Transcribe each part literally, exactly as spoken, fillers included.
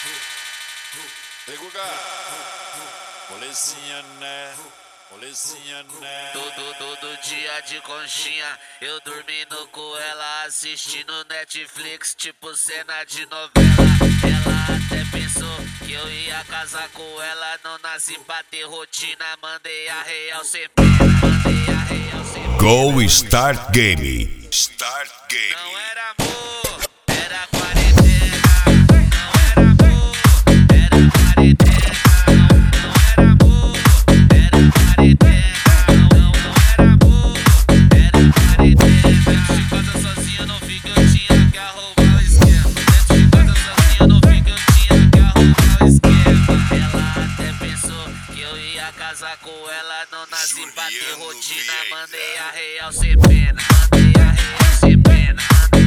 Ei, Guga, molecinha, né? Molecinha, né? Todo, todo dia de conchinha, eu dormindo com ela, assistindo Netflix, tipo cena de novela. Ela até pensou que eu ia casar com ela, não nasci pra ter rotina, mandei a real sem pena, mandei a real sem pena. Go Start Game. Start Game. Não era amor, era quarentena. Não era amor, era quarentena. Não era amor, era quarentena. Não, não era amor, era quarentena. Dentro de casa sozinho não fica, eu tinha que arrumar o esquema. Dentro de casa sozinho não fica, eu tinha que arrumar o esquema. Ela até pensou que eu ia casar com ela, não nasci pra ter rotina, mandei a real sem pena. Mandei a real sem pena.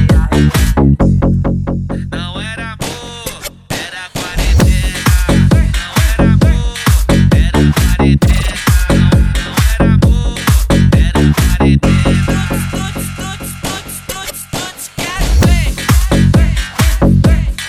Não era amor, era quarentena. Não era amor, era quarentena. Não era amor, era quarentena. Todos, todos, todos, todos, todos, quero ver. Todos,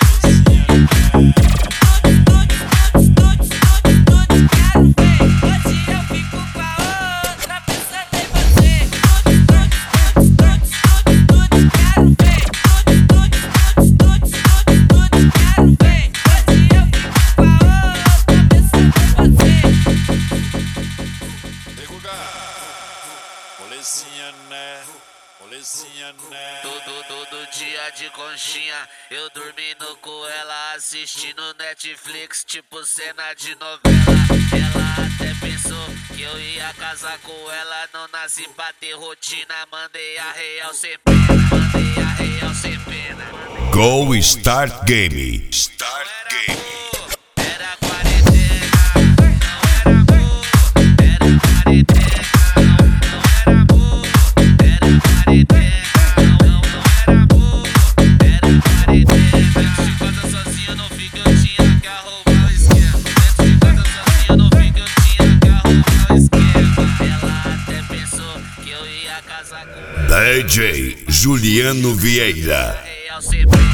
todos, todos, todos, todos, quero ver. Hoje eu fico com a outra, pensando em você. Todos, todos, todos, todos, todos, quero ver. Todos, todos, todos, todos, todos, todos, quero ver. Hoje eu fico com a outra, pensando em você. Ei, Guga, molecinha, né? Molecinha, né? Todo, todo dia de conchinha, eu dormindo com ela, assistindo Netflix, tipo cena de novela. Ela até pensou que eu ia casar com ela, não nasci pra ter rotina, mandei a real sem pena, mandei a real sem pena. Go Start Game. Não Start era Game. amor, era quarentena. Não era amor, era quarentena. Não era amor, era quarentena. Não, não era amor, era quarentena. Dentro de casa sozinho não fica, eu tinha que arrumar o esquema. Dentro de casa sozinho não fica, eu tinha que arrumar o esquema. Ela até pensou que eu ia casar com ela. D J Juliano Vieira. Real sem pena.